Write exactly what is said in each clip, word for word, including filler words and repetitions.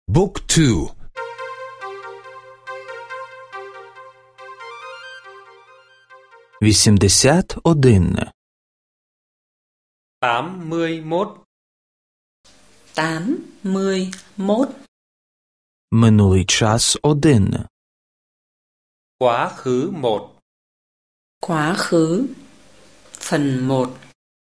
Book two. вісімдесят один. tám mươi mốt. tám mươi mốt. Минулий час один. Quá khứ một. Quá khứ. Phần một.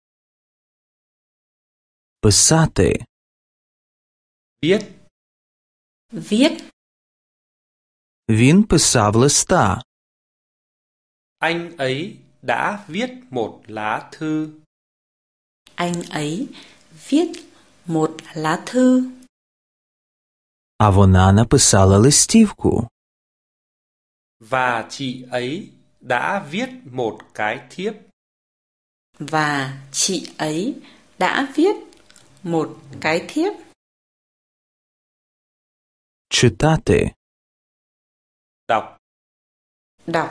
Писати. Viết. Viết. Він писав листа. Anh ấy đã viết một lá thư. Anh ấy viết một lá thư. А вона написала листівку. Và chị ấy đã viết một cái thiếp. Và chị ấy đã viết một cái thiếp. Читати. Đọc. Đọc.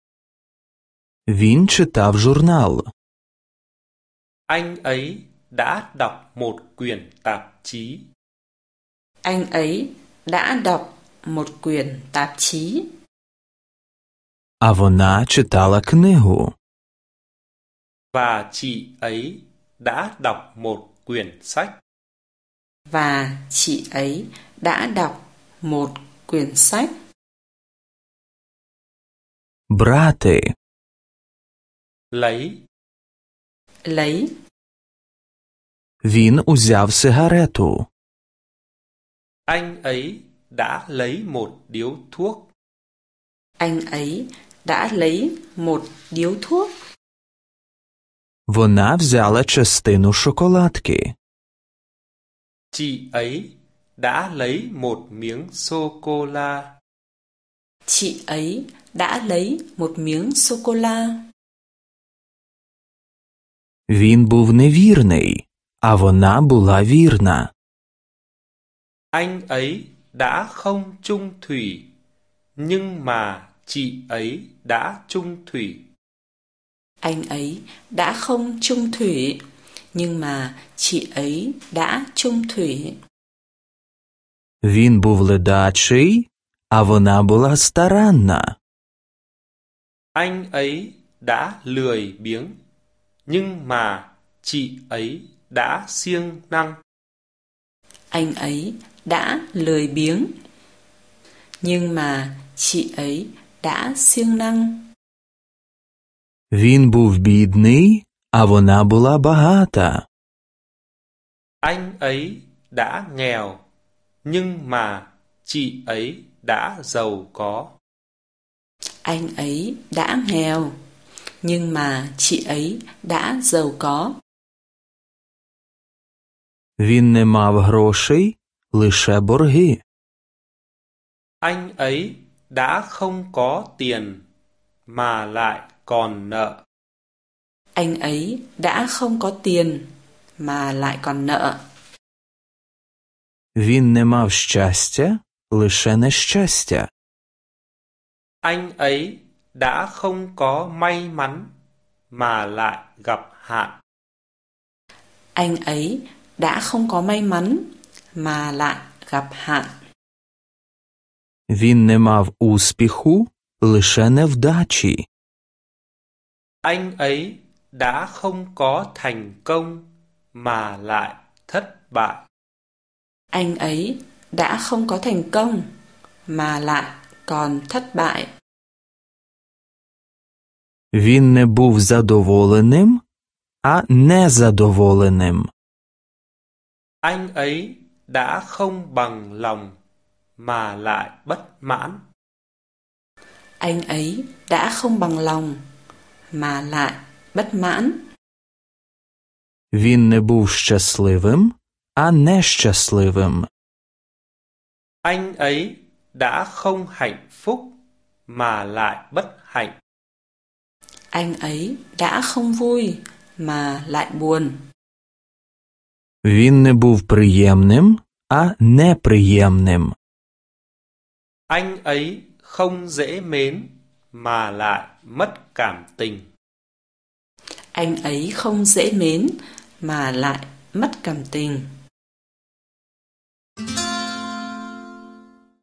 Він читав журнал. Anh ấy đã đọc một quyển tạp chí. Anh ấy đã đọc một quyển tạp chí. А вона читала книгу. Và chị ấy đã đọc một quyển sách. Và chị ấy đã đọc một quyển sách. Брати. Lấy. Lấy. Він узяв сигарету. Anh ấy đã lấy một điếu thuốc. Anh ấy đã lấy một điếu thuốc. Вона взяла частину шоколадки. Chị ấy đã lấy một miếng sô-cô-la. Chị ấy đã lấy một miếng sô-cô-la. Він був невірний, а вона була вірна. Anh ấy đã không chung thủy, nhưng mà chị ấy đã chung thủy. Anh ấy đã không chung thủy, nhưng mà chị ấy đã chung thủy. Він був ледачий, а вона була старанна. Anh ấy đã lười biếng, nhưng mà chị ấy đã siêng năng. Anh ấy đã lười biếng, nhưng mà chị ấy đã siêng năng. Він був бідний, а вона була багата. Anh ấy đã nghèo, nhưng mà chị ấy đã giàu có. Anh ấy đã nghèo, nhưng mà chị ấy đã giàu có. Він не мав грошей, лише борги. Anh ấy đã không có tiền, mà lại còn nợ. Anh ấy đã không có tiền, mà lại còn nợ. Він не мав щастя, лише нещастя. Anh ấy đã không có may mắn, mà lại gặp hạn. Anh ấy đã không có may mắn, mà lại gặp hạn. Він не мав успіху, лише невдачі. Anh ấy đã không có thành công, mà lại thất bại. Anh ấy đã không có thành công, mà lại còn thất bại. Він не був задоволеним, а незадоволеним. Anh ấy đã không bằng lòng, mà lại bất mãn. Anh ấy đã không bằng lòng, mà lại bất mãn. Він не був щасливим, а нещасливим. Anh ấy đã không hạnh phúc, mà lại bất hạnh. Anh ấy đã không vui, mà lại buồn. Він не був приємним, а неприємним. Anh ấy không dễ mến, mà lại mất cảm tình. Anh ấy không dễ mến, mà lại mất cảm tình.